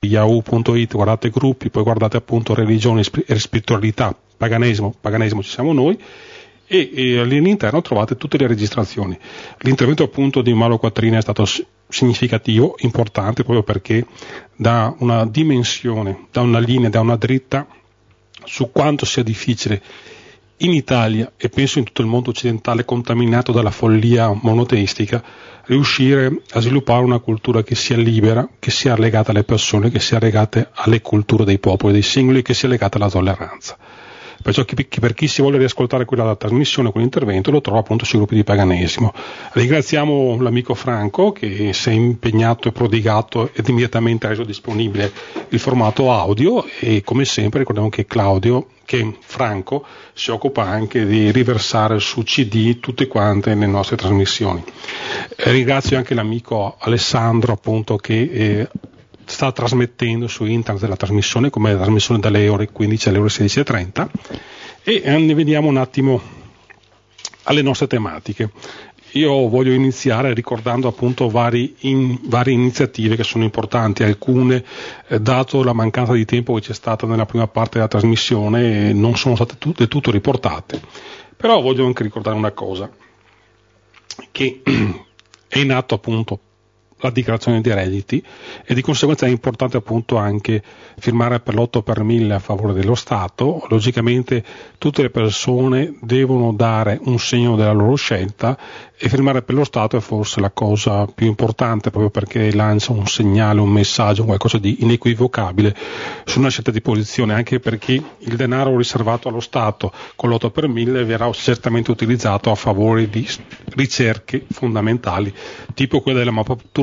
yahoo.it, guardate gruppi, poi guardate appunto religione e spiritualità, paganesimo ci siamo noi, e all'interno trovate tutte le registrazioni. L'intervento appunto di Mauro Quattrini è stato significativo, importante, proprio perché dà una dimensione, dà una linea, dà una dritta su quanto sia difficile in Italia, e penso in tutto il mondo occidentale contaminato dalla follia monoteistica, riuscire a sviluppare una cultura che sia libera, che sia legata alle persone, che sia legata alle culture dei popoli, dei singoli, che sia legata alla tolleranza. Perciò per chi si vuole riascoltare quella trasmissione, quell'intervento, lo trova appunto sui gruppi di paganesimo. Ringraziamo l'amico Franco che si è impegnato e prodigato ed immediatamente ha reso disponibile il formato audio, e come sempre ricordiamo che Franco si occupa anche di riversare su CD tutte quante le nostre trasmissioni. Ringrazio anche l'amico Alessandro appunto che sta trasmettendo su internet la trasmissione, come la trasmissione dalle ore 15 alle ore 16:30, e ne vediamo un attimo alle nostre tematiche. Io voglio iniziare ricordando appunto varie iniziative che sono importanti. Alcune, dato la mancanza di tempo che c'è stata nella prima parte della trasmissione, non sono state del tutto riportate, però voglio anche ricordare una cosa, che è in atto appunto la dichiarazione dei redditi, e di conseguenza è importante appunto anche firmare per l'8 per 1000 a favore dello Stato. Logicamente tutte le persone devono dare un segno della loro scelta, e firmare per lo Stato è forse la cosa più importante, proprio perché lancia un segnale, un messaggio, qualcosa di inequivocabile su una scelta di posizione, anche perché il denaro riservato allo Stato con l'8 per 1000 verrà certamente utilizzato a favore di ricerche fondamentali, tipo quella della mappatura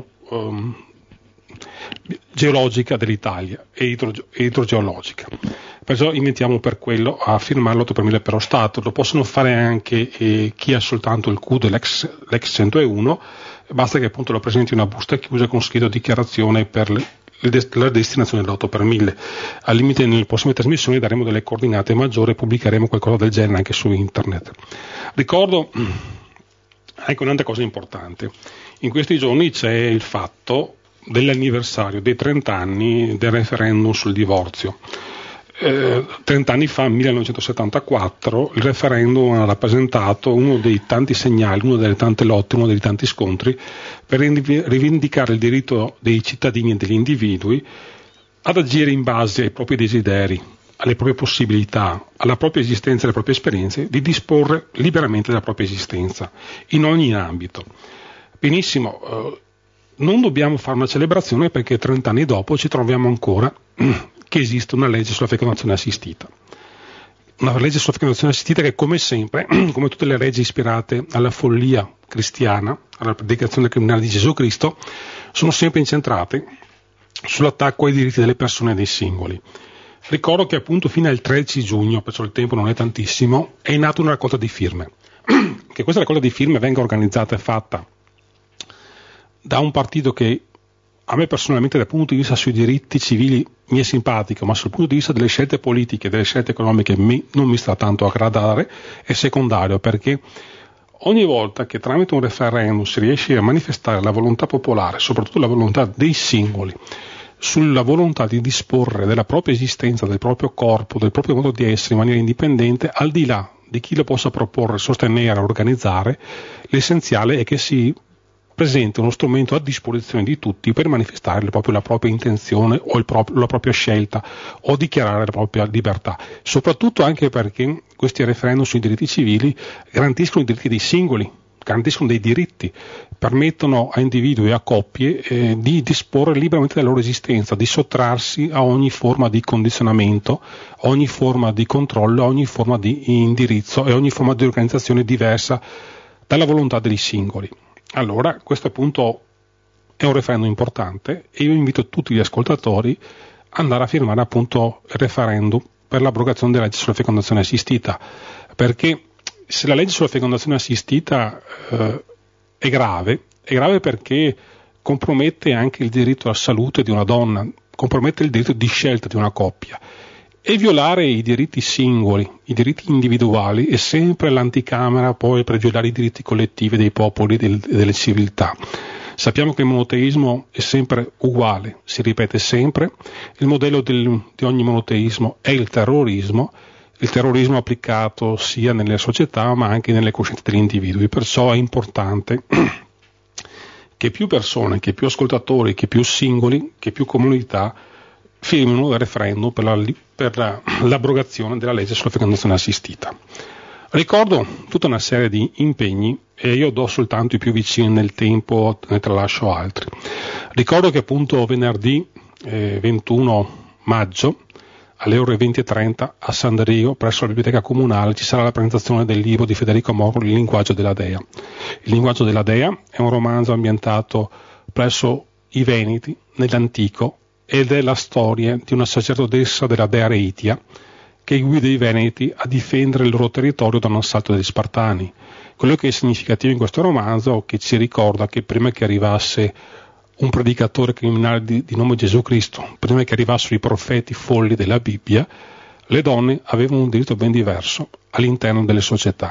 geologica dell'Italia e idrogeologica. Perciò invitiamo per quello a firmare l'8 per 1000 per lo Stato. Lo possono fare anche chi ha soltanto il CUD, l'ex 101, basta che appunto lo presenti una busta chiusa con scritto dichiarazione per la destinazione dell'8 per 1000. Al limite nelle prossime trasmissioni daremo delle coordinate maggiori e pubblicheremo qualcosa del genere anche su internet. Ricordo anche un'altra cosa importante. In questi giorni c'è il fatto dell'anniversario dei 30 anni del referendum sul divorzio. 30 anni fa, 1974, il referendum ha rappresentato uno dei tanti segnali, una delle tante lotte, uno dei tanti scontri per rivendicare il diritto dei cittadini e degli individui ad agire in base ai propri desideri, alle proprie possibilità, alla propria esistenza e alle proprie esperienze, di disporre liberamente della propria esistenza in ogni ambito. Benissimo, non dobbiamo fare una celebrazione perché 30 anni dopo ci troviamo ancora che esiste una legge sulla fecondazione assistita. Una legge sulla fecondazione assistita che, come sempre, come tutte le leggi ispirate alla follia cristiana, alla predicazione criminale di Gesù Cristo, sono sempre incentrate sull'attacco ai diritti delle persone e dei singoli. Ricordo che appunto fino al 13 giugno, perciò il tempo non è tantissimo, è nata una raccolta di firme. Che questa raccolta di firme venga organizzata e fatta da un partito che a me personalmente dal punto di vista sui diritti civili mi è simpatico, ma sul punto di vista delle scelte politiche, delle scelte economiche non mi sta tanto a gradare, è secondario, perché ogni volta che tramite un referendum si riesce a manifestare la volontà popolare, soprattutto la volontà dei singoli, sulla volontà di disporre della propria esistenza, del proprio corpo, del proprio modo di essere in maniera indipendente, al di là di chi lo possa proporre, sostenere, organizzare, l'essenziale è che si presenta uno strumento a disposizione di tutti per manifestare proprio la propria intenzione o la propria scelta o dichiarare la propria libertà, soprattutto anche perché questi referendum sui diritti civili garantiscono i diritti dei singoli, garantiscono dei diritti, permettono a individui e a coppie di disporre liberamente della loro esistenza, di sottrarsi a ogni forma di condizionamento, a ogni forma di controllo, a ogni forma di indirizzo e a ogni forma di organizzazione diversa dalla volontà dei singoli. Allora, questo appunto è un referendum importante e io invito tutti gli ascoltatori ad andare a firmare appunto il referendum per l'abrogazione della legge sulla fecondazione assistita, perché se la legge sulla fecondazione assistita è grave perché compromette anche il diritto alla salute di una donna, compromette il diritto di scelta di una coppia, e violare i diritti singoli, i diritti individuali è sempre l'anticamera poi per violare i diritti collettivi dei popoli e delle civiltà. Sappiamo che il monoteismo è sempre uguale, si ripete sempre. Il modello di ogni monoteismo è il terrorismo applicato sia nelle società ma anche nelle coscienze degli individui. Perciò è importante che più persone, che più ascoltatori, che più singoli, che più comunità firmino il referendum per l'abrogazione della legge sulla fecondazione assistita. Ricordo tutta una serie di impegni e io do soltanto i più vicini nel tempo, ne tralascio altri. Ricordo che appunto venerdì 21 maggio alle ore 20:30 a San Derigo, presso la biblioteca comunale, ci sarà la presentazione del libro di Federico Moro, Il linguaggio della Dea. Il linguaggio della Dea è un romanzo ambientato presso i Veneti, nell'antico, ed è la storia di una sacerdotessa della dea Reitia che guida i Veneti a difendere il loro territorio da un assalto degli Spartani. Quello che è significativo in questo romanzo è che ci ricorda che prima che arrivasse un predicatore criminale di nome Gesù Cristo, prima che arrivassero i profeti folli della Bibbia, le donne avevano un diritto ben diverso all'interno delle società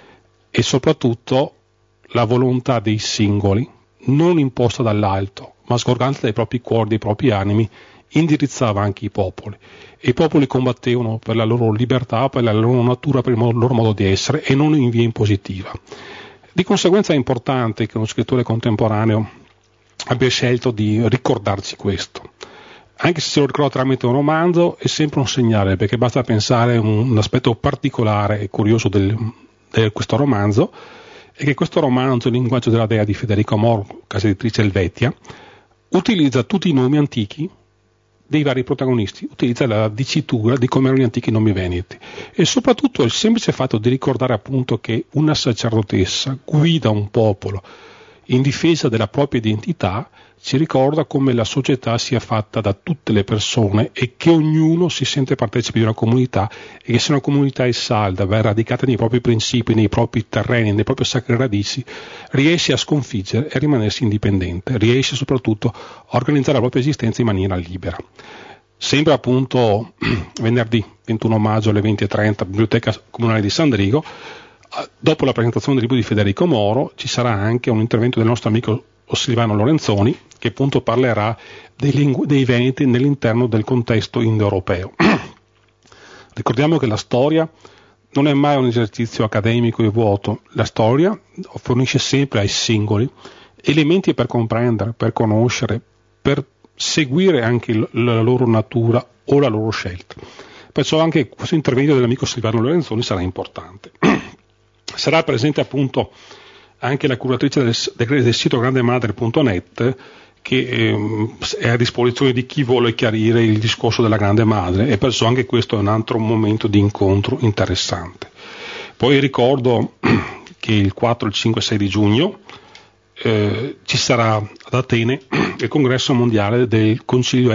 e soprattutto la volontà dei singoli, non imposta dall'alto, ma sgorgante dai propri cuori, dai propri animi, indirizzava anche i popoli. E i popoli combattevano per la loro libertà, per la loro natura, per il loro modo di essere e non in via impositiva. Di conseguenza è importante che uno scrittore contemporaneo abbia scelto di ricordarci questo. Anche se ce lo ricorda tramite un romanzo, è sempre un segnale, perché basta pensare a un aspetto particolare e curioso di questo romanzo, è che questo romanzo, Il linguaggio della Dea di Federico Moro, casa editrice Helvetia, utilizza tutti i nomi antichi dei vari protagonisti, utilizza la dicitura di come erano gli antichi nomi veneti e soprattutto il semplice fatto di ricordare appunto che una sacerdotessa guida un popolo in difesa della propria identità, ci ricorda come la società sia fatta da tutte le persone e che ognuno si sente partecipe di una comunità e che se una comunità è salda, va radicata nei propri principi, nei propri terreni, nelle proprie sacre radici, riesce a sconfiggere e a rimanersi indipendente, riesce soprattutto a organizzare la propria esistenza in maniera libera. Sempre appunto venerdì 21 maggio alle 20:30, Biblioteca Comunale di San Derigo, dopo la presentazione del libro di Federico Moro ci sarà anche un intervento del nostro amico Silvano Lorenzoni che appunto parlerà dei Veneti nell'interno del contesto indoeuropeo. Ricordiamo che la storia non è mai un esercizio accademico e vuoto, la storia fornisce sempre ai singoli elementi per comprendere, per conoscere, per seguire anche la loro natura o la loro scelta. Perciò anche questo intervento dell'amico Silvano Lorenzoni sarà importante. Sarà presente appunto anche la curatrice del sito grandemadre.net che è a disposizione di chi vuole chiarire il discorso della Grande Madre e perciò anche questo è un altro momento di incontro interessante. Poi ricordo che il 4, il 5 e 6 di giugno ci sarà ad Atene il congresso mondiale del Consiglio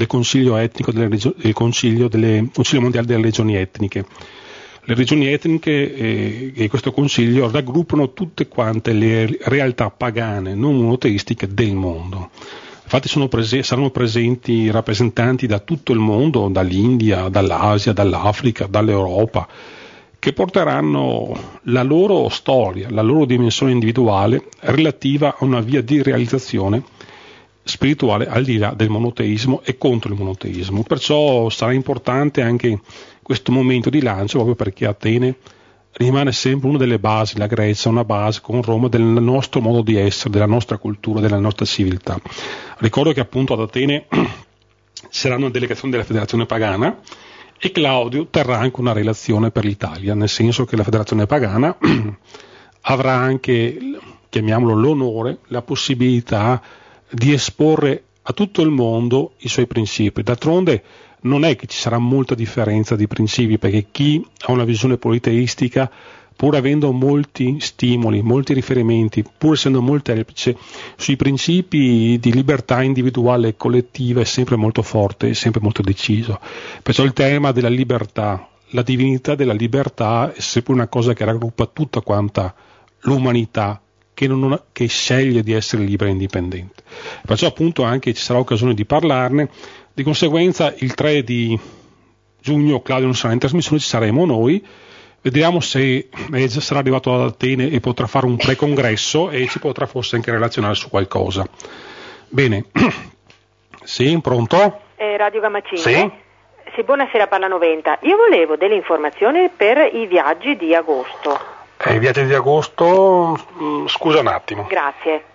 mondiale delle regioni etniche. Le regioni etniche e questo consiglio raggruppano tutte quante le realtà pagane non monoteistiche del mondo. Infatti saranno presenti rappresentanti da tutto il mondo, dall'India, dall'Asia, dall'Africa, dall'Europa, che porteranno la loro storia, la loro dimensione individuale relativa a una via di realizzazione spirituale al di là del monoteismo e contro il monoteismo. Perciò sarà importante anche questo momento di lancio proprio perché Atene rimane sempre una delle basi, la Grecia una base con Roma del nostro modo di essere, della nostra cultura, della nostra civiltà. Ricordo che appunto ad Atene sarà una delegazione della Federazione Pagana e Claudio terrà anche una relazione per l'Italia, nel senso che la Federazione Pagana avrà anche, chiamiamolo l'onore, la possibilità di esporre a tutto il mondo i suoi principi. D'altronde non è che ci sarà molta differenza di principi, perché chi ha una visione politeistica, pur avendo molti stimoli, molti riferimenti, pur essendo molteplice, sui principi di libertà individuale e collettiva è sempre molto forte, è sempre molto deciso. Perciò il tema della libertà, la divinità della libertà è sempre una cosa che raggruppa tutta quanta l'umanità che sceglie di essere libera e indipendente. Perciò appunto anche ci sarà occasione di parlarne. Di conseguenza il 3 di giugno Claudio non sarà in trasmissione, ci saremo noi, Vediamo se Edge sarà arrivato ad Atene e potrà fare un pre-congresso e ci potrà forse anche relazionare su qualcosa. Bene, sì, pronto? Radio Gamma 5? Sì. Sì, buonasera, parla 90. Io volevo delle informazioni per i viaggi di agosto. I viaggi di agosto, scusa un attimo. Grazie.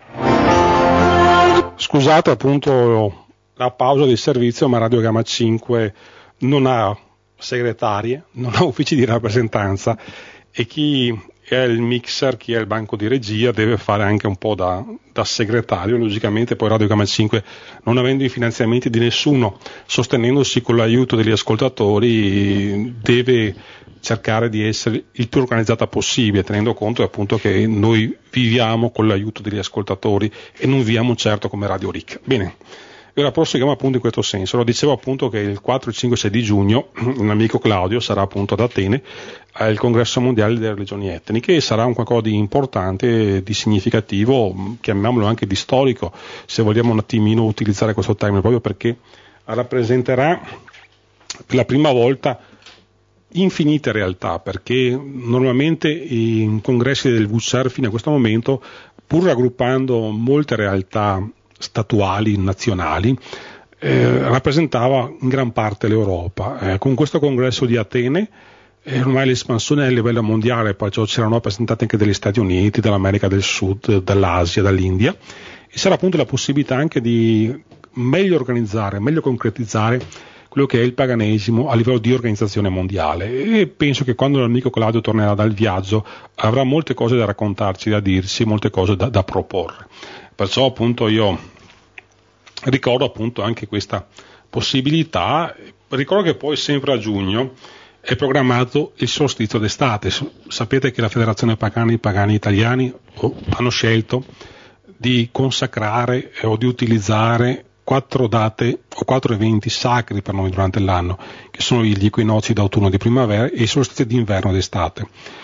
Scusate appunto la pausa di servizio, ma Radio Gamma 5 non ha segretarie, non ha uffici di rappresentanza e chi è il mixer, chi è il banco di regia deve fare anche un po' da segretario. Logicamente poi Radio Gamma 5, non avendo i finanziamenti di nessuno, sostenendosi con l'aiuto degli ascoltatori, deve cercare di essere il più organizzata possibile, tenendo conto appunto che noi viviamo con l'aiuto degli ascoltatori e non viviamo certo come Radio RIC. Bene, ora proseguiamo appunto in questo senso. Lo dicevo appunto che il 4, 5 e 6 di giugno un amico Claudio sarà appunto ad Atene al congresso mondiale delle religioni etniche e sarà un qualcosa di importante, di significativo, chiamiamolo anche di storico, se vogliamo un attimino utilizzare questo termine, proprio perché rappresenterà per la prima volta infinite realtà, perché normalmente i congressi del WCER fino a questo momento, pur raggruppando molte realtà statuali, nazionali, rappresentava in gran parte l'Europa. Con questo congresso di Atene ormai l'espansione è a livello mondiale, perciò c'erano rappresentati anche degli Stati Uniti, dall'America del Sud, dall'Asia, dall'India, e sarà appunto la possibilità anche di meglio organizzare, meglio concretizzare quello che è il paganesimo a livello di organizzazione mondiale, e penso che quando l'amico Claudio tornerà dal viaggio avrà molte cose da raccontarci, da dirci, molte cose da proporre. Perciò appunto io ricordo appunto anche questa possibilità. Ricordo che poi sempre a giugno è programmato il solstizio d'estate. Sapete che la Federazione Pagani, i Pagani Italiani hanno scelto di consacrare o di utilizzare 4 date o 4 eventi sacri per noi durante l'anno, che sono gli equinozi d'autunno e di primavera e i solstizi d'inverno ed estate.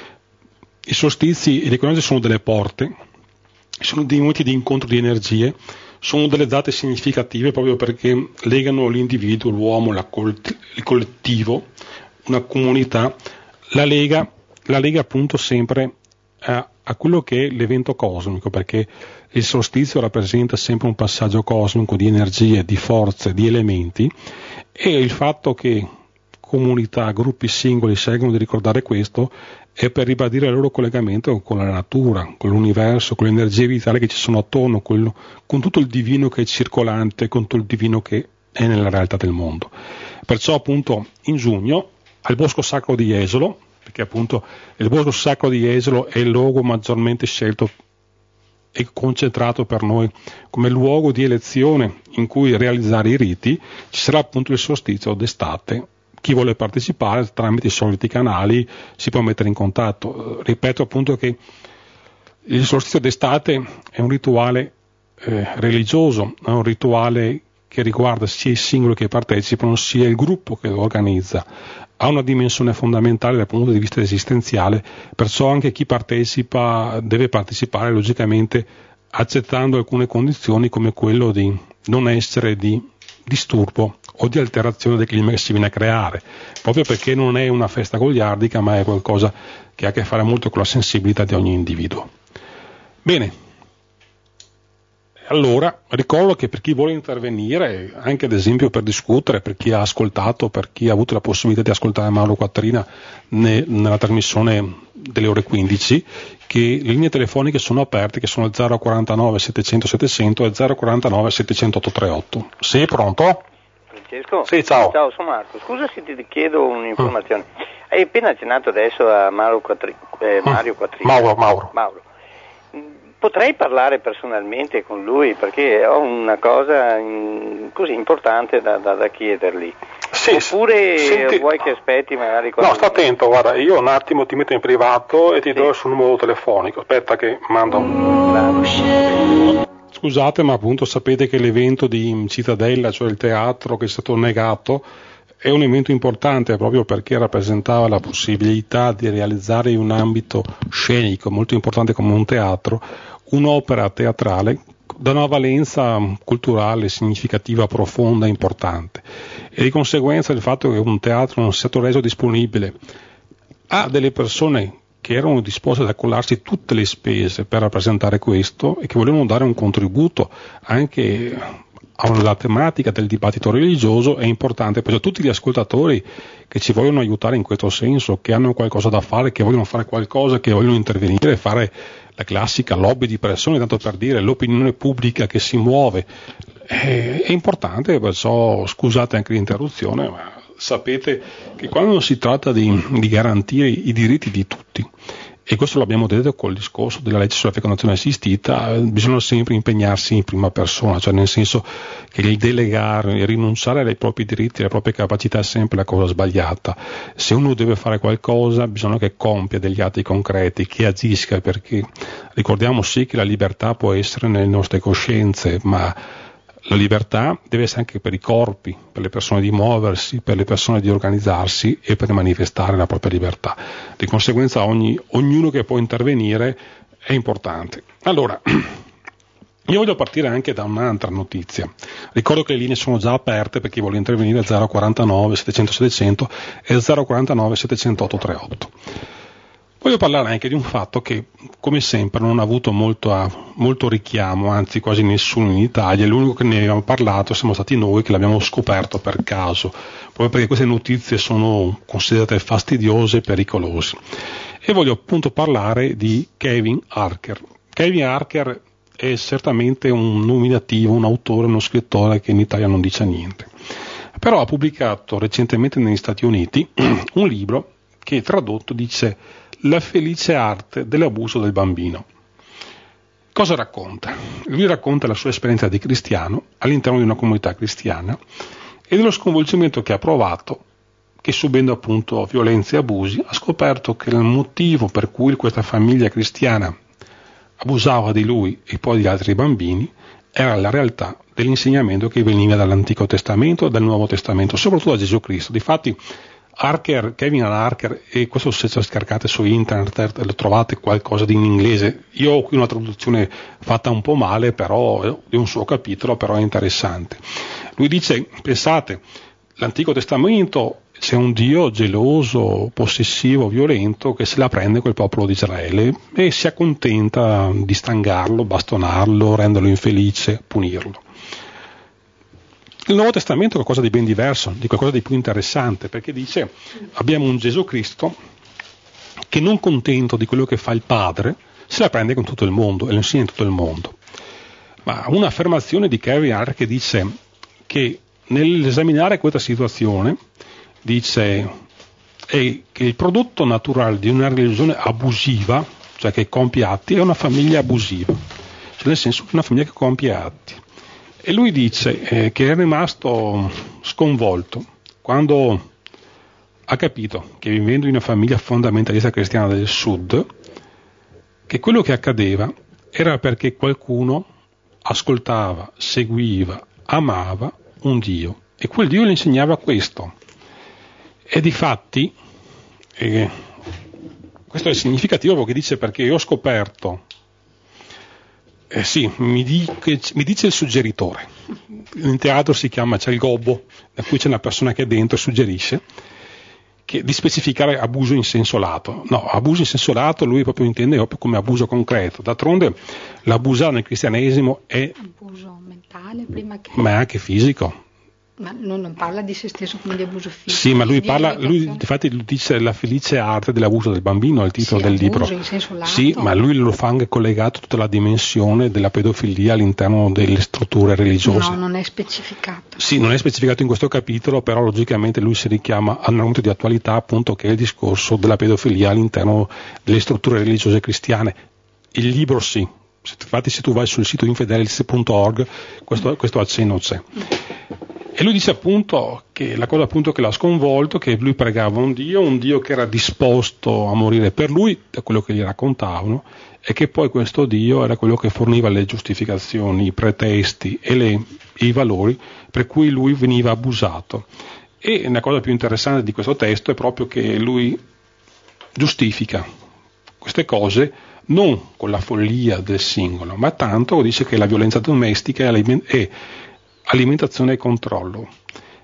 I solstizi e gli equinozi sono delle porte, sono dei momenti di incontro di energie, sono delle date significative proprio perché legano l'individuo, l'uomo, il collettivo, una comunità, la lega appunto sempre a quello che è l'evento cosmico, perché il solstizio rappresenta sempre un passaggio cosmico di energie, di forze, di elementi, e il fatto che comunità, gruppi singoli scelgono di ricordare questo è per ribadire il loro collegamento con la natura, con l'universo, con le energie vitali che ci sono attorno, con tutto il divino che è circolante, con tutto il divino che è nella realtà del mondo. Perciò appunto in giugno al Bosco Sacro di Jesolo, perché appunto il Bosco Sacro di Jesolo è il luogo maggiormente scelto e concentrato per noi come luogo di elezione in cui realizzare i riti, ci sarà appunto il solstizio d'estate. Chi vuole partecipare tramite i soliti canali si può mettere in contatto. Ripeto appunto che il solstizio d'estate è un rituale religioso, è un rituale che riguarda sia i singoli che partecipano sia il gruppo che lo organizza. Ha una dimensione fondamentale dal punto di vista esistenziale, perciò anche chi partecipa deve partecipare logicamente accettando alcune condizioni, come quello di non essere di disturbo o di alterazione del clima che si viene a creare, proprio perché non è una festa goliardica, ma è qualcosa che ha a che fare molto con la sensibilità di ogni individuo. Bene, allora ricordo che per chi vuole intervenire, anche ad esempio per discutere, per chi ha ascoltato, per chi ha avuto la possibilità di ascoltare Mauro Quattrina nella trasmissione delle ore 15, che le linee telefoniche sono aperte, che sono il 049 700 700 e 049 700 838. Sì, pronto? Francesco? Sì, ciao. Ciao, sono Marco. Scusa se ti chiedo un'informazione. Hai appena accennato adesso a Mario Quattrino. Mauro. Potrei parlare personalmente con lui perché ho una cosa così importante da chiedergli. Sì, oppure senti, vuoi che aspetti magari No, sta attento, guarda, io un attimo ti metto in privato e ti do il suo numero telefonico. Aspetta che mando. Scusate, ma appunto sapete che l'evento di Cittadella, cioè il teatro che è stato negato, è un evento importante proprio perché rappresentava la possibilità di realizzare in un ambito scenico molto importante come un teatro un'opera teatrale da una valenza culturale significativa, profonda, importante, e di conseguenza il fatto che un teatro non sia stato reso disponibile ha delle persone che erano disposte ad accollarsi tutte le spese per rappresentare questo e che volevano dare un contributo anche alla tematica del dibattito religioso. È importante per tutti gli ascoltatori che ci vogliono aiutare in questo senso, che hanno qualcosa da fare, che vogliono fare qualcosa, che vogliono intervenire, fare la classica lobby di pressione, tanto per dire l'opinione pubblica che si muove. È importante, perciò scusate anche l'interruzione, ma sapete che quando si tratta di garantire i diritti di tutti, e questo l'abbiamo detto col discorso della legge sulla fecondazione assistita, bisogna sempre impegnarsi in prima persona, cioè nel senso che il delegare e rinunciare ai propri diritti, alle proprie capacità è sempre la cosa sbagliata. Se uno deve fare qualcosa bisogna che compia degli atti concreti, che agisca, perché ricordiamo sì che la libertà può essere nelle nostre coscienze, ma la libertà deve essere anche per i corpi, per le persone di muoversi, per le persone di organizzarsi e per manifestare la propria libertà. Di conseguenza ognuno che può intervenire è importante. Allora, io voglio partire anche da un'altra notizia. Ricordo che le linee sono già aperte per chi vuole intervenire, 049 700 700 e 049 700 838. Voglio parlare anche di un fatto che, come sempre, non ha avuto molto richiamo, anzi quasi nessuno in Italia. L'unico che ne abbiamo parlato siamo stati noi, che l'abbiamo scoperto per caso, proprio perché queste notizie sono considerate fastidiose e pericolose. E voglio appunto parlare di Kevin Harker. Kevin Harker è certamente un nominativo, un autore, uno scrittore che in Italia non dice niente. Però ha pubblicato recentemente negli Stati Uniti un libro che tradotto dice La felice arte dell'abuso del bambino. Cosa racconta? Lui racconta la sua esperienza di cristiano all'interno di una comunità cristiana e dello sconvolgimento che ha provato, che subendo appunto violenze e abusi ha scoperto che il motivo per cui questa famiglia cristiana abusava di lui e poi di altri bambini era la realtà dell'insegnamento che veniva dall'Antico Testamento e dal Nuovo Testamento, soprattutto da Gesù Cristo. Difatti Kevin Harker, e questo se cercate su internet lo trovate qualcosa in inglese. Io ho qui una traduzione fatta un po' male, però di un suo capitolo, però è interessante. Lui dice, pensate, l'Antico Testamento c'è un Dio geloso, possessivo, violento che se la prende col popolo di Israele e si accontenta di stangarlo, bastonarlo, renderlo infelice, punirlo. Il Nuovo Testamento è qualcosa di ben diverso, di qualcosa di più interessante, perché dice abbiamo un Gesù Cristo che, non contento di quello che fa il Padre, se la prende con tutto il mondo e lo insegna in tutto il mondo. Ma un'affermazione di Kevin Harker che dice che nell'esaminare questa situazione dice è che il prodotto naturale di una religione abusiva, cioè che compie atti, è una famiglia abusiva, cioè nel senso che una famiglia che compie atti. E lui dice che è rimasto sconvolto quando ha capito che, vivendo in una famiglia fondamentalista cristiana del sud, che quello che accadeva era perché qualcuno ascoltava, seguiva, amava un Dio e quel Dio gli insegnava questo. E difatti questo è significativo perché dice, perché io ho scoperto mi dice il suggeritore. In teatro c'è il gobbo, da cui c'è una persona che è dentro e suggerisce di specificare abuso in senso lato. No, abuso in senso lato lui proprio intende proprio come abuso concreto. D'altronde l'abusare nel cristianesimo è abuso mentale prima che... ma è anche fisico. Ma non parla di se stesso come di abuso fisico. Sì, ma lui infatti lui dice La felice arte dell'abuso del bambino, è il titolo del libro. In senso lato. Sì, ma lui lo fa anche collegato a tutta la dimensione della pedofilia all'interno delle strutture religiose. No, non è specificato. Sì, non è specificato in questo capitolo, però logicamente lui si richiama a un argomento di attualità, appunto, che è il discorso della pedofilia all'interno delle strutture religiose cristiane. Il libro sì. Infatti se tu vai sul sito infidelis.org questo accenno c'è. E lui dice appunto che la cosa appunto che l'ha sconvolto, che lui pregava un Dio che era disposto a morire per lui, da quello che gli raccontavano, e che poi questo Dio era quello che forniva le giustificazioni, i pretesti e i valori per cui lui veniva abusato. E la cosa più interessante di questo testo è proprio che lui giustifica queste cose non con la follia del singolo, ma tanto dice che la violenza domestica è alimentazione e controllo.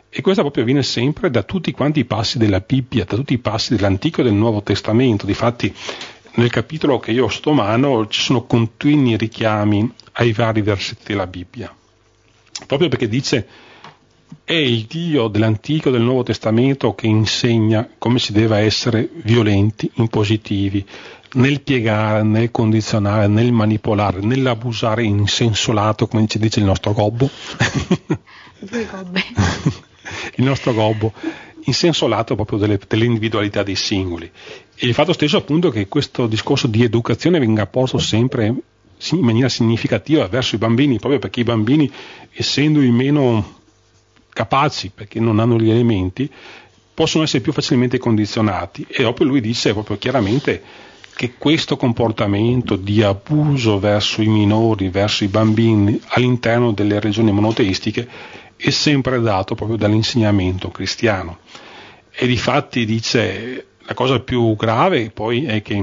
E questo proprio avviene sempre da tutti quanti i passi della Bibbia, da tutti i passi dell'Antico e del Nuovo Testamento. Difatti nel capitolo che io ho sotto mano ci sono continui richiami ai vari versetti della Bibbia, proprio perché dice è il Dio dell'Antico e del Nuovo Testamento che insegna come si deve essere violenti, impositivi, nel piegare, nel condizionare, nel manipolare, nell'abusare in senso lato, come dice il nostro gobbo. Due gobbe. Il nostro gobbo, in senso lato proprio dell'individualità dei singoli. E il fatto stesso appunto che questo discorso di educazione venga posto sempre in maniera significativa verso i bambini, proprio perché i bambini, essendo i meno capaci, perché non hanno gli elementi, possono essere più facilmente condizionati. E proprio lui dice proprio chiaramente che questo comportamento di abuso verso i minori, verso i bambini all'interno delle religioni monoteistiche è sempre dato proprio dall'insegnamento cristiano. E difatti dice, la cosa più grave poi è che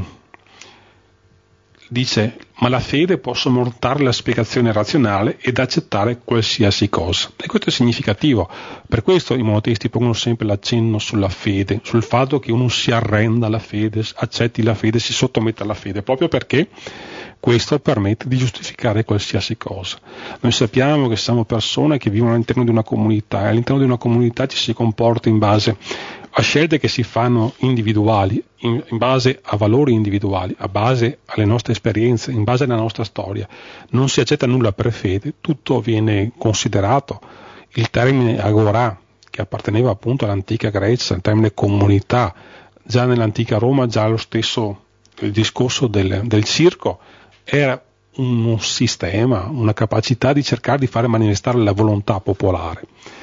dice, ma la fede può sormontare la spiegazione razionale ed accettare qualsiasi cosa. E questo è significativo. Per questo i monoteisti pongono sempre l'accenno sulla fede, sul fatto che uno si arrenda alla fede, accetti la fede, si sottometta alla fede, proprio perché questo permette di giustificare qualsiasi cosa. Noi sappiamo che siamo persone che vivono all'interno di una comunità e all'interno di una comunità ci si comporta in base a scelte che si fanno individuali, in base a valori individuali, a base alle nostre esperienze, in base alla nostra storia. Non si accetta nulla per fede, tutto viene considerato. Il termine agorà, che apparteneva appunto all'antica Grecia, il termine comunità, già nell'antica Roma, già lo stesso il discorso del circo, era uno sistema, una capacità di cercare di fare manifestare la volontà popolare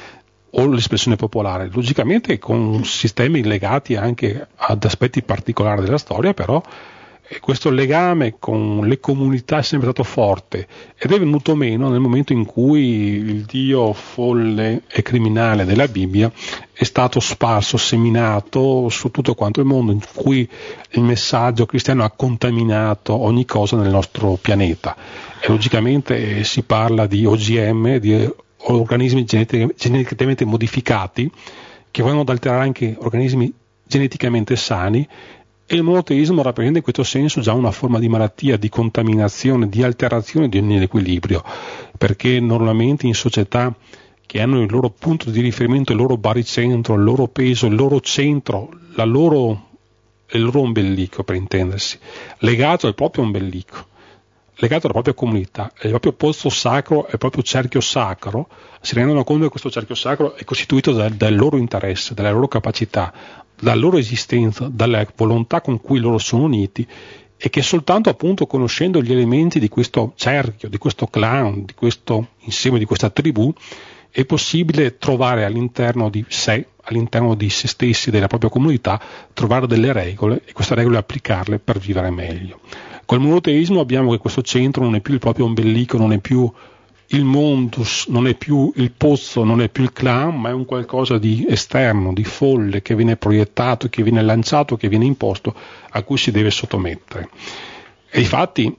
o l'espressione popolare, logicamente con sistemi legati anche ad aspetti particolari della storia, però questo legame con le comunità è sempre stato forte ed è venuto meno nel momento in cui il Dio folle e criminale della Bibbia è stato sparso, seminato su tutto quanto il mondo, in cui il messaggio cristiano ha contaminato ogni cosa nel nostro pianeta. E logicamente si parla di OGM, di organismi geneticamente modificati che vanno ad alterare anche organismi geneticamente sani, e il monoteismo rappresenta in questo senso già una forma di malattia, di contaminazione, di alterazione di ogni equilibrio, perché normalmente in società che hanno il loro punto di riferimento, il loro baricentro, il loro peso, il loro centro, il loro ombelico, per intendersi, legato al proprio ombelico, legato alla propria comunità, il proprio posto sacro, il proprio cerchio sacro, si rendono conto che questo cerchio sacro è costituito dal loro interesse, dalla loro capacità, dalla loro esistenza, dalla volontà con cui loro sono uniti, e che soltanto appunto conoscendo gli elementi di questo cerchio, di questo clan, di questo insieme, di questa tribù, è possibile trovare all'interno di sé, all'interno di se stessi, della propria comunità, trovare delle regole e queste regole applicarle per vivere meglio. Col monoteismo abbiamo che questo centro non è più il proprio ombelico, non è più il mundus, non è più il pozzo, non è più il clan, ma è un qualcosa di esterno, di folle, che viene proiettato, che viene lanciato, che viene imposto, a cui si deve sottomettere. E infatti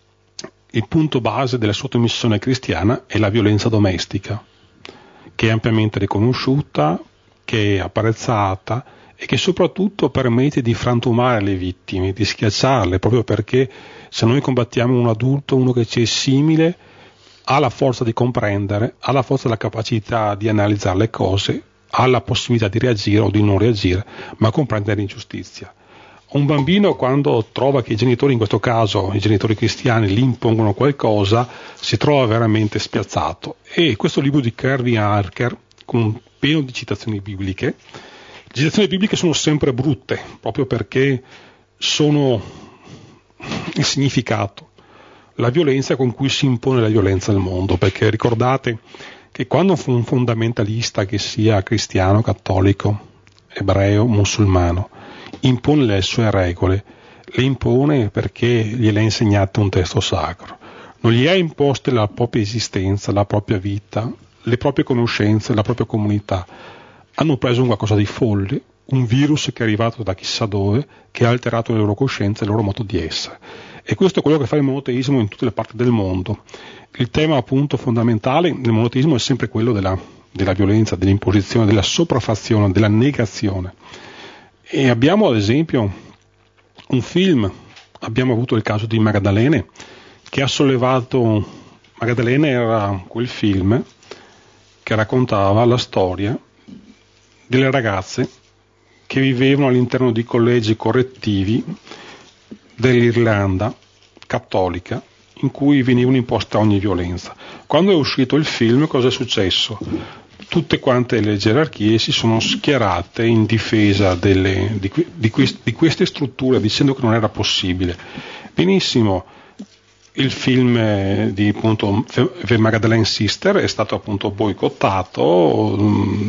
il punto base della sottomissione cristiana è la violenza domestica, che è ampiamente riconosciuta, che è apprezzata e che soprattutto permette di frantumare le vittime, di schiacciarle, proprio perché se noi combattiamo un adulto, uno che ci è simile, ha la forza di comprendere, ha la forza della capacità di analizzare le cose, ha la possibilità di reagire o di non reagire, ma comprendere l'ingiustizia. Un bambino, quando trova che i genitori, in questo caso i genitori cristiani, gli impongono qualcosa, si trova veramente spiazzato. E questo libro di Kerry Harker, con pieno di citazioni bibliche, le citazioni bibliche sono sempre brutte, proprio perché sono il significato, la violenza con cui si impone la violenza al mondo, perché ricordate che quando un fondamentalista, che sia cristiano, cattolico, ebreo, musulmano, impone le sue regole, le impone perché gliele ha insegnate un testo sacro, non gli ha imposte la propria esistenza, la propria vita, le proprie conoscenze, la propria comunità. Hanno preso un qualcosa di folle, un virus che è arrivato da chissà dove, che ha alterato le loro coscienze e il loro modo di essere. E questo è quello che fa il monoteismo in tutte le parti del mondo. Il tema appunto fondamentale nel monoteismo è sempre quello della della violenza, dell'imposizione, della sopraffazione, della negazione. E abbiamo ad esempio un film, abbiamo avuto il caso di Magdalene, che ha sollevato. Magdalene era quel film che raccontava la storia delle ragazze che vivevano all'interno di collegi correttivi dell'Irlanda cattolica, in cui venivano imposta ogni violenza. Quando è uscito il film, cosa è successo? Tutte quante le gerarchie si sono schierate in difesa di queste strutture, dicendo che non era possibile. Benissimo, il film di appunto The Magdalene Sister è stato appunto boicottato,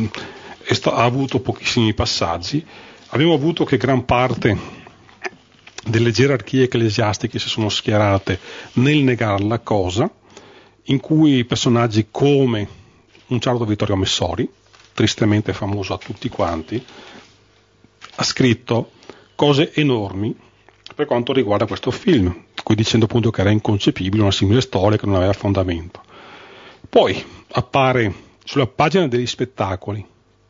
ha avuto pochissimi passaggi. Abbiamo avuto che gran parte delle gerarchie ecclesiastiche si sono schierate nel negare la cosa, in cui personaggi come un certo Vittorio Messori, tristemente famoso a tutti quanti, ha scritto cose enormi per quanto riguarda questo film, qui dicendo appunto che era inconcepibile una simile storia che non aveva fondamento. Poi appare sulla pagina degli spettacoli,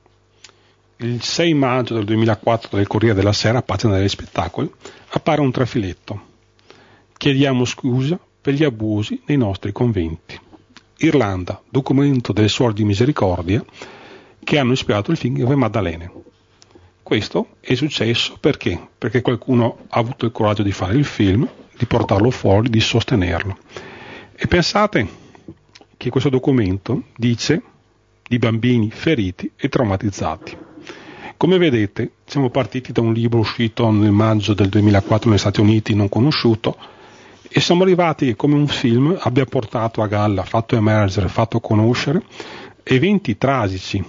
il 6 maggio del 2004 del Corriere della Sera, pagina degli spettacoli, appare un trafiletto. Chiediamo scusa per gli abusi nei nostri conventi. Irlanda, documento delle Suore di Misericordia che hanno ispirato il film di Maddalene. Questo è successo perché? Perché qualcuno ha avuto il coraggio di fare il film, di portarlo fuori, di sostenerlo. E pensate che questo documento dice di bambini feriti e traumatizzati. Come vedete, siamo partiti da un libro uscito nel maggio del 2004 negli Stati Uniti, non conosciuto, e siamo arrivati che come un film abbia portato a galla, fatto emergere, fatto conoscere eventi tragici.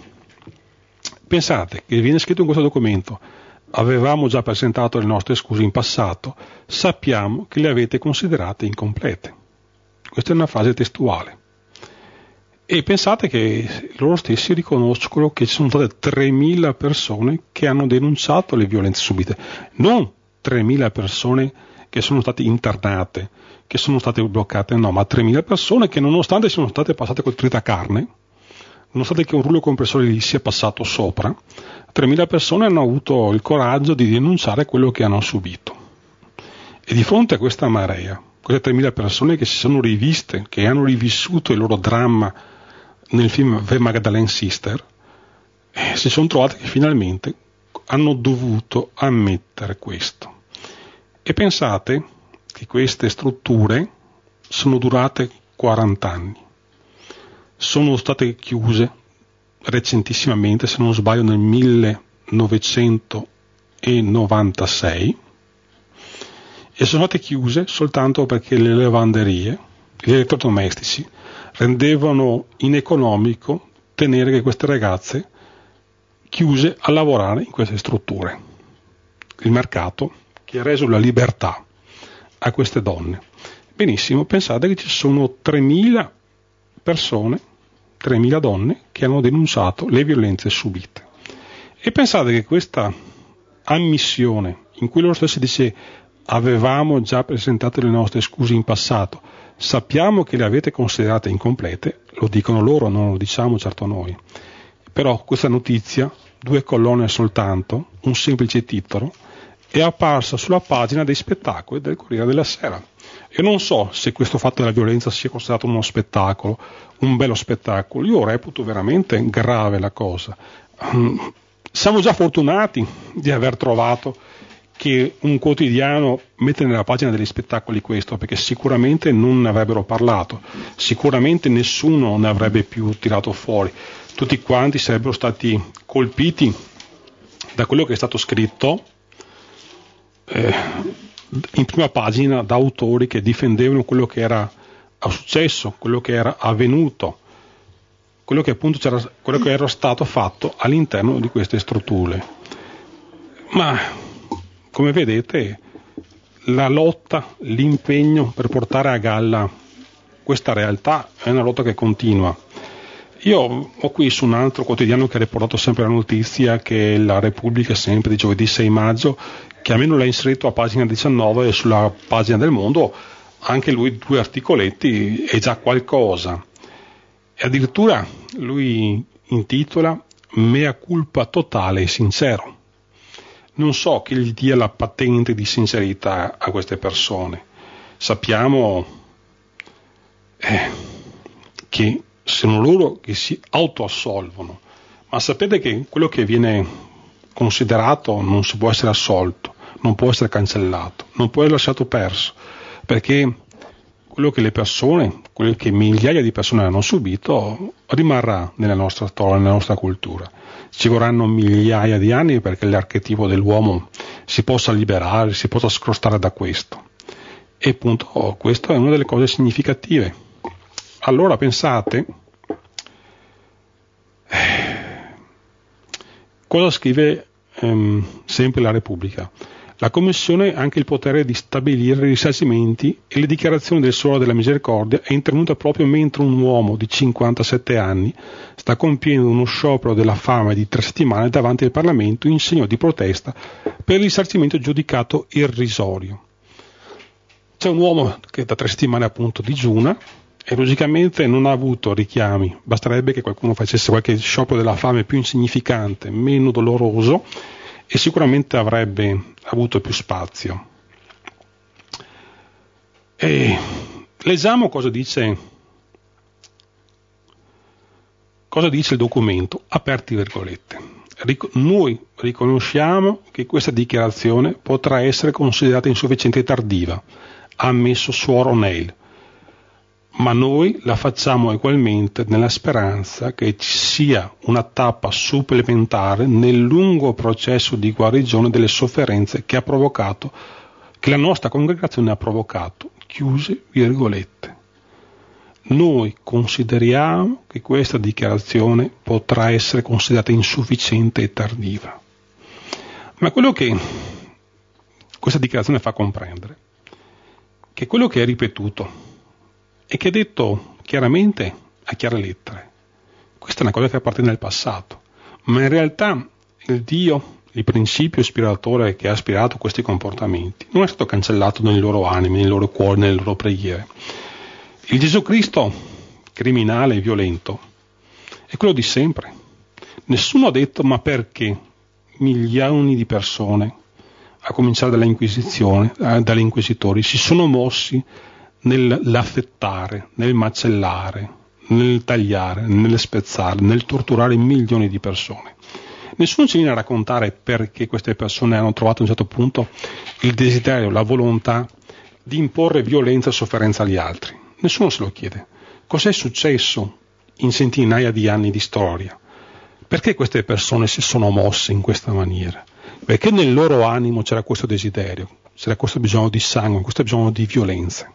Pensate che viene scritto in questo documento: avevamo già presentato le nostre scuse in passato, sappiamo che le avete considerate incomplete. Questa è una frase testuale. E pensate che loro stessi riconoscono che ci sono state 3.000 persone che hanno denunciato le violenze subite, non 3.000 persone che sono state internate, che sono state bloccate, no, ma 3.000 persone che nonostante siano state passate col tritacarne, nonostante che un rullo compressore gli sia passato sopra, 3.000 persone hanno avuto il coraggio di denunciare quello che hanno subito. E di fronte a questa marea, queste 3.000 persone che si sono riviste, che hanno rivissuto il loro dramma nel film The Magdalene Sister, si sono trovate che finalmente hanno dovuto ammettere questo. E pensate che queste strutture sono durate 40 anni. Sono state chiuse recentissimamente, se non sbaglio nel 1996, e sono state chiuse soltanto perché le lavanderie, gli elettrodomestici rendevano ineconomico tenere che queste ragazze chiuse a lavorare in queste strutture. Il mercato che ha reso la libertà a queste donne. Benissimo, pensate che ci sono 3.000 persone, 3.000 donne che hanno denunciato le violenze subite. E pensate che questa ammissione, in cui loro stessi dice avevamo già presentato le nostre scuse in passato, sappiamo che le avete considerate incomplete, lo dicono loro, non lo diciamo certo noi. Però questa notizia, 2 colonne soltanto, un semplice titolo, è apparsa sulla pagina dei spettacoli del Corriere della Sera. Io non so se questo fatto della violenza sia considerato uno spettacolo, un bello spettacolo. Io reputo veramente grave la cosa. Siamo già fortunati di aver trovato che un quotidiano mette nella pagina degli spettacoli questo, perché sicuramente non ne avrebbero parlato, sicuramente nessuno ne avrebbe più tirato fuori. Tutti quanti sarebbero stati colpiti da quello che è stato scritto in prima pagina da autori che difendevano quello che era successo, quello che era avvenuto, quello che appunto quello che era stato fatto all'interno di queste strutture. Ma come vedete, la lotta, l'impegno per portare a galla questa realtà è una lotta che continua. Io ho qui su un altro quotidiano che ha riportato sempre la notizia che la Repubblica, sempre di giovedì 6 maggio, che almeno l'ha inserito a pagina 19 e sulla pagina del Mondo, anche lui 2 articoletti è già qualcosa. E addirittura lui intitola Mea culpa totale e sincero. Non so chi gli dia la patente di sincerità a queste persone. Sappiamo che sono loro che si autoassolvono, ma sapete che quello che viene considerato non si può essere assolto, non può essere cancellato, non può essere lasciato perso, perché quello che le persone, quello che migliaia di persone hanno subito, rimarrà nella nostra storia, nella nostra cultura. Ci vorranno migliaia di anni perché l'archetipo dell'uomo si possa liberare, si possa scrostare da questo. E appunto questa è una delle cose significative. Allora pensate, cosa scrive sempre la Repubblica? La Commissione ha anche il potere di stabilire i risarcimenti e le dichiarazioni del Sole della Misericordia è intervenuta proprio mentre un uomo di 57 anni sta compiendo uno sciopero della fame di 3 settimane davanti al Parlamento in segno di protesta per il risarcimento giudicato irrisorio. C'è un uomo che da 3 settimane appunto digiuna e logicamente non ha avuto richiami, basterebbe che qualcuno facesse qualche sciopero della fame più insignificante, meno doloroso, e sicuramente avrebbe avuto più spazio. E leggiamo cosa dice il documento, aperti virgolette. Noi riconosciamo che questa dichiarazione potrà essere considerata insufficiente e tardiva, ha ammesso Suor O'Neill, ma noi la facciamo ugualmente nella speranza che ci sia una tappa supplementare nel lungo processo di guarigione delle sofferenze che la nostra congregazione ha provocato. Chiuse virgolette. Noi consideriamo che questa dichiarazione potrà essere considerata insufficiente e tardiva. Ma quello che questa dichiarazione fa comprendere, che quello che è ripetuto e che è detto chiaramente a chiare lettere, questa è una cosa che appartiene al passato, ma in realtà il Dio, il principio ispiratore che ha ispirato questi comportamenti, non è stato cancellato nelle loro anime, nei loro cuori, nelle loro preghiere. Il Gesù Cristo criminale e violento è quello di sempre. Nessuno ha detto ma perché milioni di persone, a cominciare dalla Inquisizione, dagli inquisitori, si sono mossi nell'affettare, nel macellare, nel tagliare, nel spezzare, nel torturare milioni di persone. Nessuno ci viene a raccontare perché queste persone hanno trovato a un certo punto il desiderio, la volontà di imporre violenza e sofferenza agli altri. Nessuno se lo chiede. Cos'è successo in centinaia di anni di storia? Perché queste persone si sono mosse in questa maniera? Perché nel loro animo c'era questo desiderio, c'era questo bisogno di sangue, questo bisogno di violenza.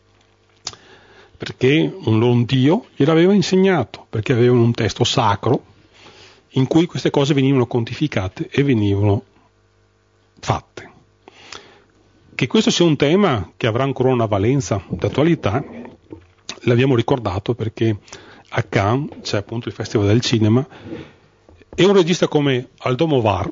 Perché un loro Dio gliel'aveva insegnato, perché avevano un testo sacro in cui queste cose venivano quantificate e venivano fatte. Che questo sia un tema che avrà ancora una valenza d'attualità, l'abbiamo ricordato perché a Cannes c'è appunto il Festival del Cinema e un regista come Almodovar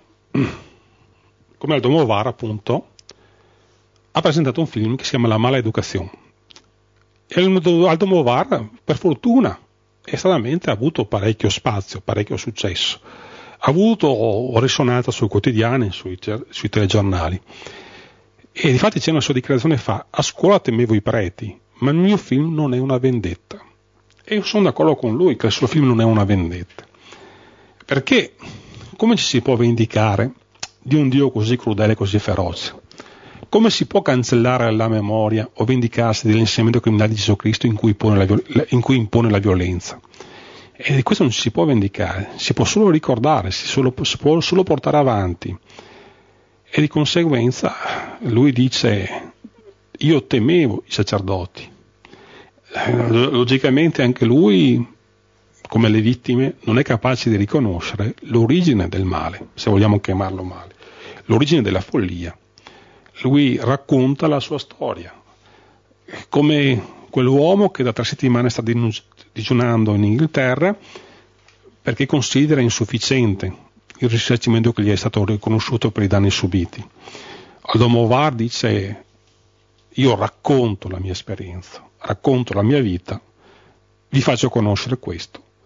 appunto ha presentato un film che si chiama La mala educazione. E Almodovar, per fortuna, estranamente ha avuto parecchio spazio, parecchio successo. Ha avuto risonanza sui quotidiani, sui telegiornali. E infatti c'è una sua dichiarazione a scuola temevo i preti, ma il mio film non è una vendetta. E io sono d'accordo con lui che il suo film non è una vendetta. Perché come ci si può vendicare di un Dio così crudele e così feroce? Come si può cancellare la memoria o vendicarsi dell'insegnamento criminale di Gesù Cristo in cui impone la violenza? E di questo non ci si può vendicare, si può solo ricordare, si può solo portare avanti. E di conseguenza lui dice, io temevo i sacerdoti. Logicamente anche lui, come le vittime, non è capace di riconoscere l'origine del male, se vogliamo chiamarlo male, l'origine della follia. Lui racconta la sua storia, come quell'uomo che da 3 settimane sta digiunando in Inghilterra perché considera insufficiente il risarcimento che gli è stato riconosciuto per i danni subiti. Almodovar dice, io racconto la mia esperienza, racconto la mia vita, vi faccio conoscere questo.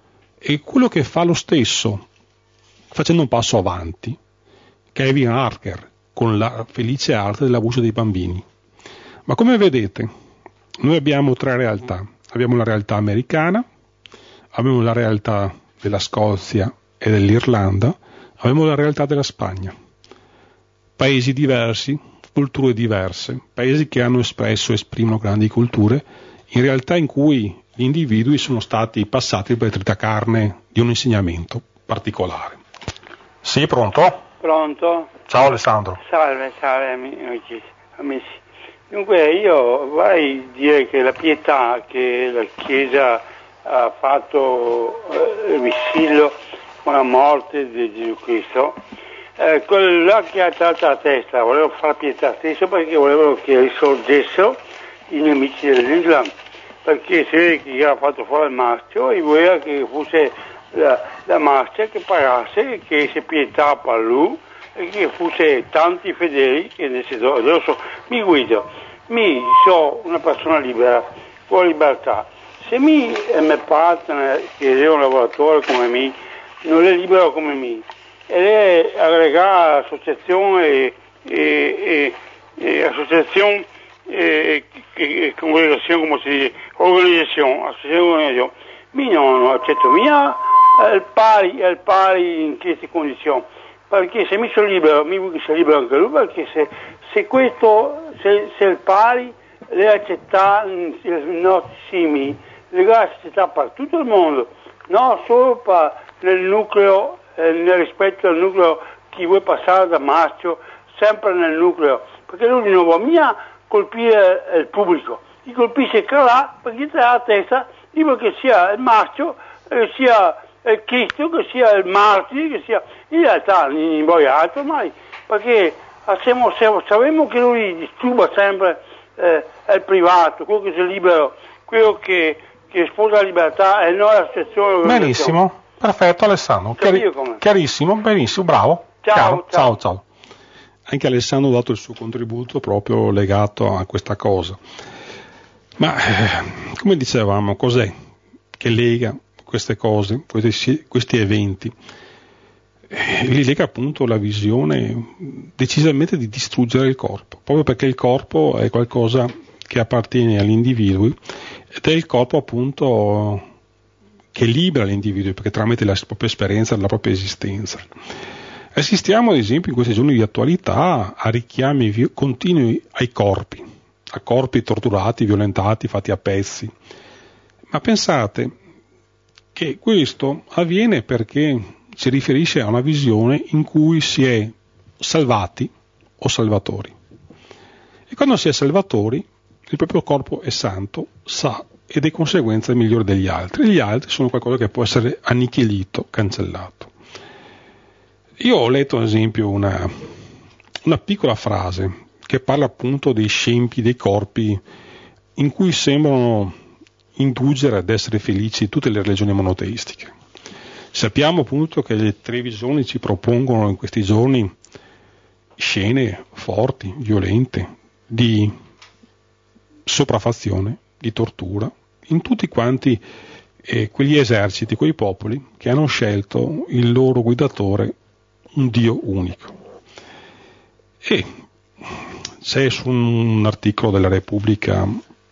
E quello che fa lo stesso, facendo un passo avanti, Kevin Harker, con la felice arte dell'abuso dei bambini. Ma come vedete, noi abbiamo tre realtà. Abbiamo la realtà americana, abbiamo la realtà della Scozia e dell'Irlanda, abbiamo la realtà della Spagna. Paesi diversi, culture diverse, paesi che hanno espresso e esprimono grandi culture, in realtà in cui gli individui sono stati passati per tritacarne di un insegnamento particolare. Sì, pronto? Pronto? Ciao Alessandro. Salve amici. Dunque io vorrei dire che la pietà che la Chiesa ha fatto vessillo con la morte di Gesù Cristo, quello là che ha alzato la testa, volevo fare pietà stesso perché volevano che risorgessero i nemici dell'Islam, perché si vede che era fatto fuori il marcio e voleva che fosse la marcia che parasse, che si pietà per lui e che fosse tanti fedeli che adesso mi guido, sono una persona libera, con libertà. Se il mio partner, che è un lavoratore come me, non è libero come me, ed è aggregata all'associazione congregazione, come si dice, associazione, mi non accetto il pari in queste condizioni, perché se mi sono libero, mi vuoi che sia libero anche lui, perché se il pari le accetta i nostri simili, le accetta per tutto il mondo, non solo nel nucleo, nel rispetto al nucleo che vuoi passare da maschio, sempre nel nucleo, perché lui di nuovo mia colpire il pubblico, gli colpisce là perché tra la testa, dico che sia il maschio, che sia il Cristo, che sia il martire, che sia in realtà non voglio altro mai, perché sappiamo che lui disturba sempre il privato, quello che si è libero, quello che sposa la libertà e non la situazione. Benissimo, perfetto Alessandro, chiarissimo, benissimo, bravo. Ciao. Anche Alessandro ha dato il suo contributo proprio legato a questa cosa. Ma come dicevamo, cos'è che lega queste cose, questi eventi? Li lega appunto la visione decisamente di distruggere il corpo, proprio perché il corpo è qualcosa che appartiene agli individui ed è il corpo appunto che libera gli individui, perché tramite la propria esperienza, la propria esistenza. Assistiamo ad esempio in questi giorni di attualità a richiami continui ai corpi, a corpi torturati, violentati, fatti a pezzi. Ma pensate che questo avviene perché si riferisce a una visione in cui si è salvati o salvatori. E quando si è salvatori, il proprio corpo è santo, sa ed è conseguenza migliore degli altri. Gli altri sono qualcosa che può essere annichilito, cancellato. Io ho letto ad esempio una piccola frase che parla appunto dei scempi, dei corpi in cui sembrano indulgere ad essere felici tutte le religioni monoteistiche. Sappiamo appunto che le televisioni ci propongono in questi giorni scene forti, violente, di sopraffazione, di tortura, in tutti quanti quegli eserciti, quei popoli che hanno scelto il loro guidatore un Dio unico. E c'è su un articolo della Repubblica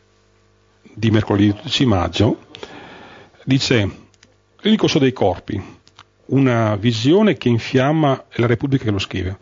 di mercoledì 12 maggio, dice: il discorso dei corpi, una visione che infiamma, è la Repubblica che lo scrive,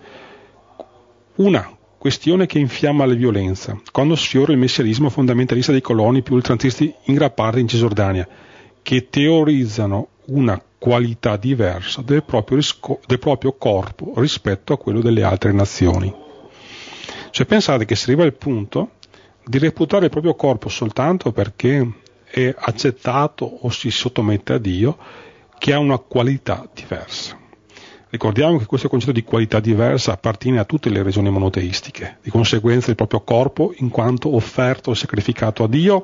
una questione che infiamma la violenza, quando sfiora il messianismo fondamentalista dei coloni più oltranzisti in gran parte in Cisgiordania, che teorizzano una qualità diversa del proprio corpo rispetto a quello delle altre nazioni. Cioè pensate che si arriva al punto di reputare il proprio corpo soltanto perché è accettato o si sottomette a Dio, che ha una qualità diversa. Ricordiamo che questo concetto di qualità diversa appartiene a tutte le religioni monoteistiche, di conseguenza il proprio corpo in quanto offerto e sacrificato a Dio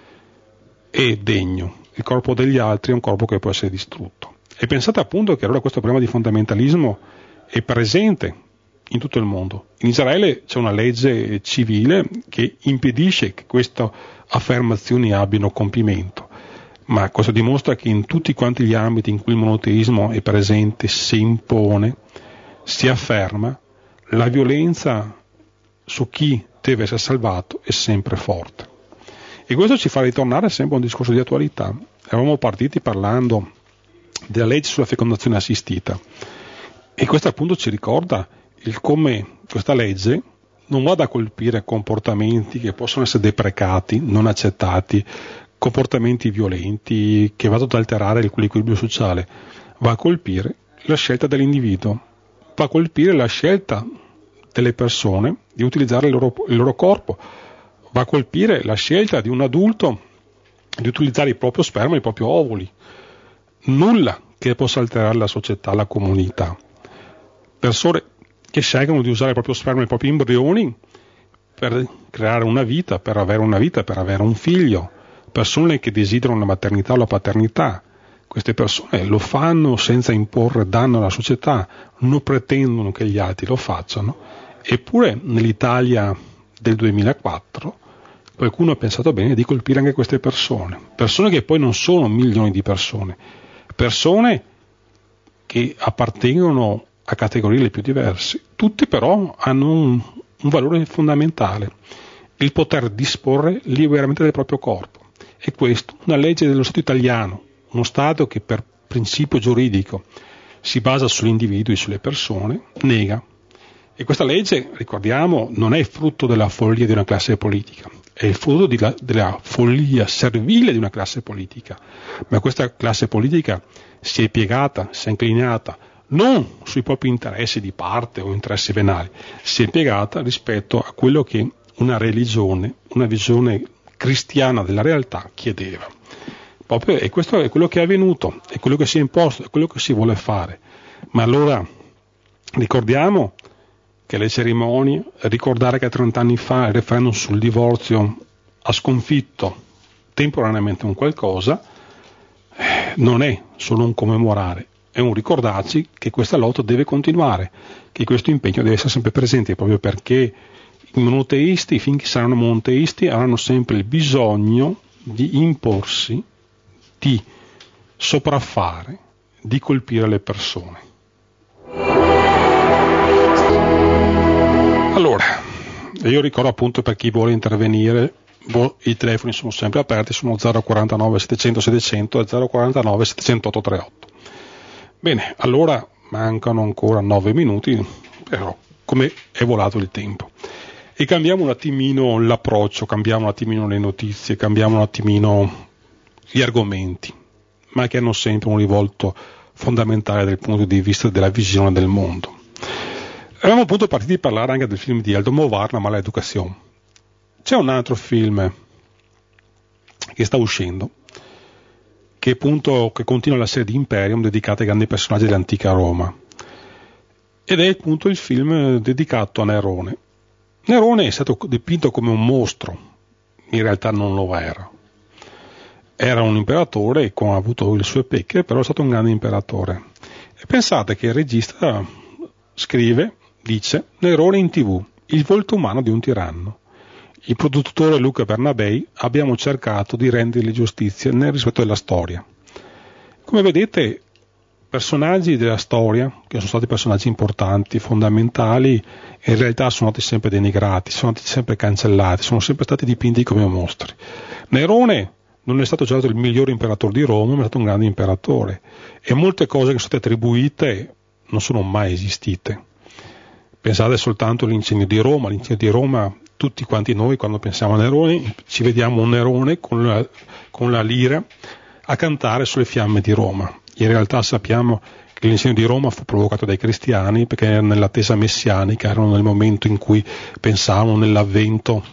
è degno, il corpo degli altri è un corpo che può essere distrutto. E pensate appunto che allora questo problema di fondamentalismo è presente in tutto il mondo. In Israele c'è una legge civile che impedisce che queste affermazioni abbiano compimento. ma questo dimostra che in tutti quanti gli ambiti in cui il monoteismo è presente, si impone, si afferma, la violenza su chi deve essere salvato è sempre forte. E questo ci fa ritornare sempre a un discorso di attualità. Eravamo partiti parlando della legge sulla fecondazione assistita, e questo appunto ci ricorda il come questa legge non vada a colpire comportamenti che possono essere deprecati, non accettati, comportamenti violenti che vadano ad alterare l'equilibrio sociale, va a colpire la scelta dell'individuo, va a colpire la scelta delle persone di utilizzare il loro corpo, va a colpire la scelta di un adulto di utilizzare il proprio sperma e i propri ovuli. Nulla che possa alterare la società, la comunità. Persone che scelgono di usare il proprio sperma e i propri embrioni per creare una vita, per avere un figlio. Persone che desiderano la maternità o la paternità. Queste persone lo fanno senza imporre danno alla società, non pretendono che gli altri lo facciano. Eppure nell'Italia del 2004 qualcuno ha pensato bene di colpire anche queste persone che poi non sono milioni di persone che appartengono a categorie le più diverse, tutti però hanno un valore fondamentale, il poter disporre liberamente del proprio corpo. E questo, una legge dello Stato italiano, uno Stato che per principio giuridico si basa sugli individui, sulle persone, nega. E questa legge, ricordiamo, non è frutto della follia di una classe politica, è il frutto della follia servile di una classe politica. Ma questa classe politica si è piegata, si è inclinata non sui propri interessi di parte o interessi venali, si è piegata rispetto a quello che una religione, una visione cristiana della realtà chiedeva. E questo è quello che è avvenuto, è quello che si è imposto, è quello che si vuole fare. Ma allora ricordiamo che le cerimonie, ricordare che 30 anni fa il referendum sul divorzio ha sconfitto temporaneamente un qualcosa, non è solo un commemorare, è un ricordarci che questa lotta deve continuare, che questo impegno deve essere sempre presente, proprio perché i monoteisti, finché saranno monoteisti, avranno sempre il bisogno di imporsi, di sopraffare, di colpire le persone. Allora, io ricordo appunto, per chi vuole intervenire, i telefoni sono sempre aperti, sono 049 700 700 e 049 708 38. Bene, allora mancano ancora 9 minuti, però come è volato il tempo. E cambiamo un attimino l'approccio, cambiamo un attimino le notizie, cambiamo un attimino gli argomenti, ma che hanno sempre un rivolto fondamentale dal punto di vista della visione del mondo. Eravamo appunto partiti a parlare anche del film di Almodovar, La mala educación. C'è un altro film che sta uscendo, che continua la serie di Imperium dedicata ai grandi personaggi dell'antica Roma, ed è appunto il film dedicato a Nerone. Nerone è stato dipinto come un mostro, in realtà non lo era. Era un imperatore con ha avuto le sue pecche, però è stato un grande imperatore. E pensate che il regista dice Nerone in TV, il volto umano di un tiranno. Il produttore Luca Bernabei abbiamo cercato di rendergli giustizia nel rispetto della storia. Come vedete, personaggi della storia, che sono stati personaggi importanti, fondamentali, in realtà sono stati sempre denigrati, sono stati sempre cancellati, sono sempre stati dipinti come mostri. Nerone non è stato certo il migliore imperatore di Roma, ma è stato un grande imperatore, e molte cose che sono state attribuite non sono mai esistite. Pensate soltanto all'incendio di Roma. L'incendio di Roma, tutti quanti noi quando pensiamo a Nerone ci vediamo un Nerone con la lira a cantare sulle fiamme di Roma. In realtà sappiamo che l'incendio di Roma fu provocato dai cristiani, perché erano nell'attesa messianica, erano nel momento in cui pensavano nell'avvento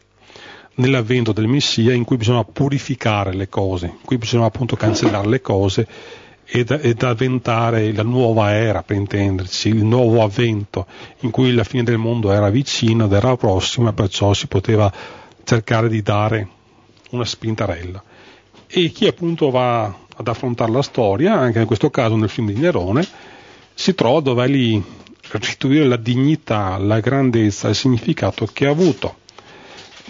del Messia, in cui bisognava purificare le cose, in cui bisognava appunto cancellare le cose ed avventare la nuova era, per intenderci, il nuovo avvento, in cui la fine del mondo era vicina ed era prossima, perciò si poteva cercare di dare una spintarella. E chi appunto va ad affrontare la storia, anche in questo caso nel film di Nerone, si trova a dovergli restituire la dignità, la grandezza, il significato che ha avuto.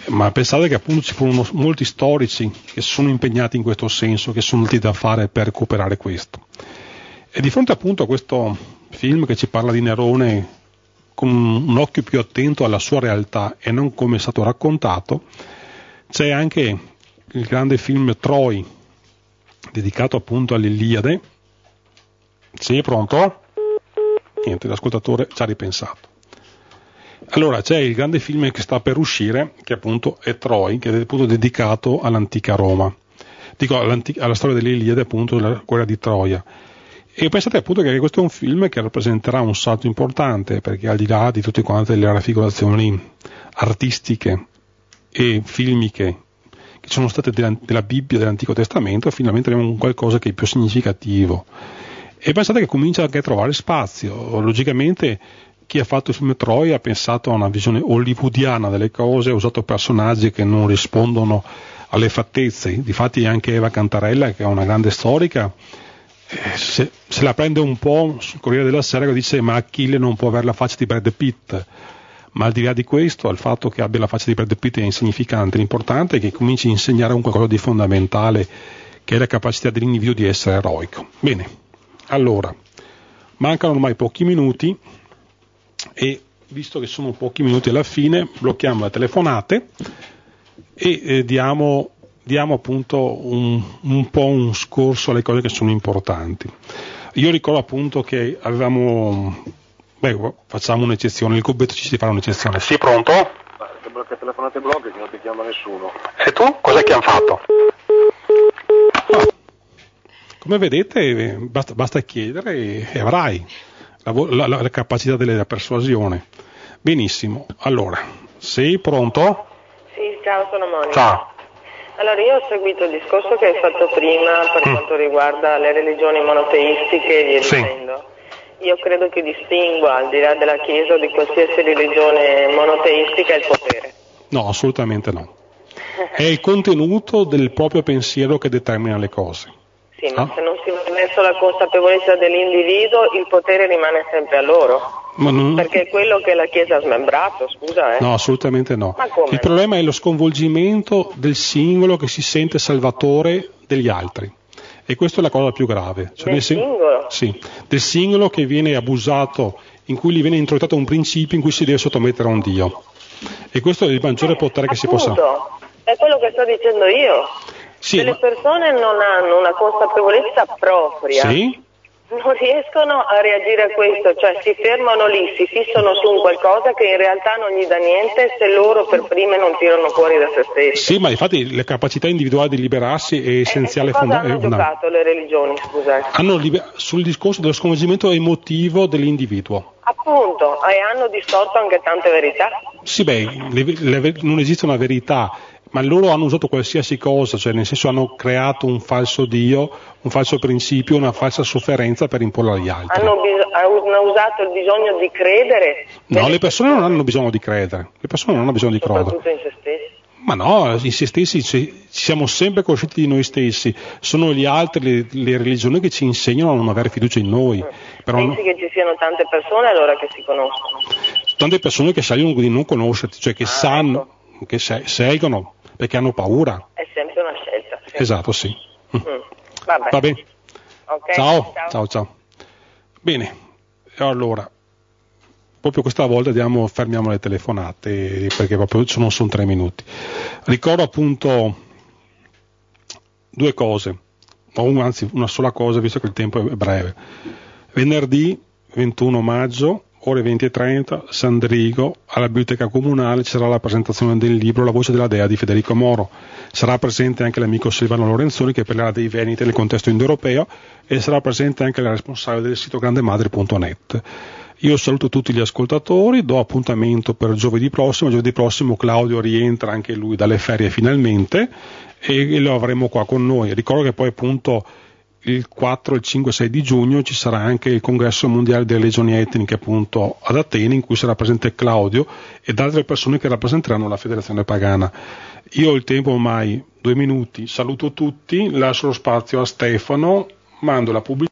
ma pensate che appunto ci furono molti storici che sono impegnati in questo senso, che sono andati da fare per recuperare questo. E di fronte appunto a questo film che ci parla di Nerone con un occhio più attento alla sua realtà e non come è stato raccontato, c'è anche il grande film Troy, dedicato appunto all'Iliade. Sì, pronto? Niente, l'ascoltatore ci ha ripensato. Allora, c'è il grande film che sta per uscire, che appunto è Troy, che è appunto dedicato all'antica Roma. Dico, alla storia dell'Iliade, appunto, della guerra di Troia. E pensate appunto che questo è un film che rappresenterà un salto importante, perché al di là di tutte quante le raffigurazioni artistiche e filmiche che sono state della Bibbia, dell'Antico Testamento, finalmente abbiamo un qualcosa che è più significativo. E pensate che comincia anche a trovare spazio. Logicamente chi ha fatto il film Troia ha pensato a una visione hollywoodiana delle cose, ha usato personaggi che non rispondono alle fattezze. Difatti anche Eva Cantarella, che è una grande storica, se la prende un po' sul Corriere della Sera, che dice ma Achille non può avere la faccia di Brad Pitt. Ma al di là di questo, al fatto che abbia la faccia di Brad Pitt è insignificante, l'importante è che cominci a insegnare un qualcosa di fondamentale, che è la capacità dell'individuo di essere eroico. Bene, allora, mancano ormai pochi minuti e visto che sono pochi minuti alla fine, blocchiamo le telefonate e diamo appunto un po' un scorso alle cose che sono importanti. Io ricordo appunto che avevamo... facciamo un'eccezione, il Gobbetto ci si farà un'eccezione. Sì, pronto? Che telefonate blog che non ti chiama nessuno. E tu? Cos'è che hanno fatto? Come vedete basta chiedere e avrai la capacità della persuasione. Benissimo, allora, sei pronto? Sì, ciao, sono Monica. Ciao. Allora, io ho seguito il discorso che hai fatto prima per quanto riguarda le religioni monoteistiche e via dicendo. Io credo che distingua, al di là della Chiesa o di qualsiasi religione monoteistica, il potere. No, assolutamente no. È il contenuto del proprio pensiero che determina le cose. Sì, ma se non si va verso la consapevolezza dell'individuo, il potere rimane sempre a loro. Perché è quello che la Chiesa ha smembrato, scusa. No, assolutamente no. Ma come? Il problema è lo sconvolgimento del singolo che si sente salvatore degli altri. E questa è la cosa più grave. Cioè del singolo? Sì, del singolo che viene abusato, in cui gli viene introiettato un principio in cui si deve sottomettere a un Dio. E questo è il maggiore potere che si possa... È quello che sto dicendo io. Sì, se le persone non hanno una consapevolezza propria, sì? non riescono a reagire a questo, cioè si fermano lì, si fissano su un qualcosa che in realtà non gli dà niente se loro per prime non tirano fuori da se stessi. Sì, ma infatti la capacità individuale di liberarsi è essenziale. Cosa hanno giocato le religioni, scusate? Sul discorso dello sconvolgimento emotivo dell'individuo. Appunto, e hanno distorto anche tante verità. Sì, non esiste una verità, ma loro hanno usato qualsiasi cosa, cioè nel senso hanno creato un falso Dio, un falso principio, una falsa sofferenza per imporla agli altri. Hanno usato il bisogno di credere. No, le persone non hanno bisogno di credere, le persone non hanno bisogno di credere. Soprattutto in se stessi. Ma no, in se stessi ci siamo sempre coscienti di noi stessi, sono gli altri, le religioni che ci insegnano a non avere fiducia in noi. Però pensi che ci siano tante persone allora che si conoscono? Tante persone che scegliono di non conoscerti, cioè che sanno, ecco, che seguono, perché hanno paura. È sempre una scelta. Sì. Esatto, sì. Vabbè. Va bene. Okay, Ciao. Bene, allora, proprio questa volta fermiamo le telefonate, perché proprio non sono 3 minuti. Ricordo appunto 2 cose, anzi una sola cosa, visto che il tempo è breve. Venerdì 21 maggio, ore 20:30, San Drigo, alla Biblioteca Comunale ci sarà la presentazione del libro La voce della Dea di Federico Moro. Sarà presente anche l'amico Silvano Lorenzoni che parlerà dei Veneti nel contesto indoeuropeo e sarà presente anche la responsabile del sito grandemadre.net. Io saluto tutti gli ascoltatori, do appuntamento per giovedì prossimo Claudio rientra anche lui dalle ferie finalmente e lo avremo qua con noi. Ricordo che poi appunto il 4, il 5 e 6 di giugno ci sarà anche il congresso mondiale delle legioni etniche appunto ad Atene, in cui sarà presente Claudio ed altre persone che rappresenteranno la federazione pagana. Io ho il tempo ormai 2 minuti, saluto tutti, lascio lo spazio a Stefano, mando la pubblicità.